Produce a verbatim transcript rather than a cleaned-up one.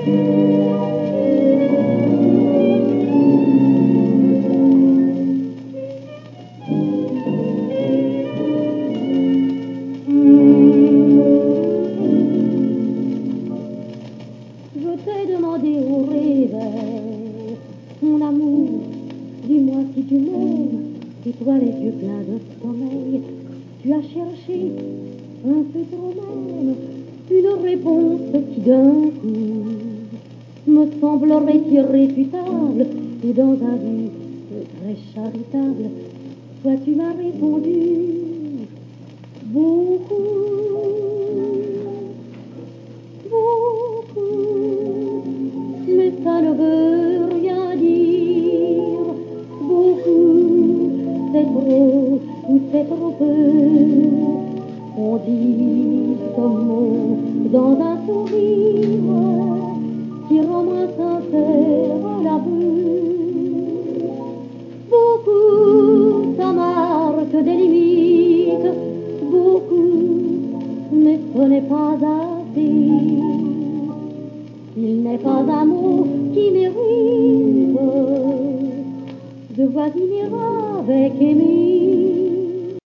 Je t'ai demandé au réveil, mon amour, dis-moi si tu m'aimes, et toi les yeux pleins de sommeil, tu as cherché un peu trop même une réponse qui d'un coup me semblerait irréfutable et dans un but très charitable. Toi tu m'as répondu beaucoup, beaucoup, mais ça ne veut rien dire. Beaucoup, c'est trop ou c'est trop peu. On dit ce mot dans un sourire qui rend moins sincère l'aveu. Beaucoup, ça marque des limites. Beaucoup, mais ce n'est pas assez. Il n'est pas un mot qui mérite de voisiner avec aimer.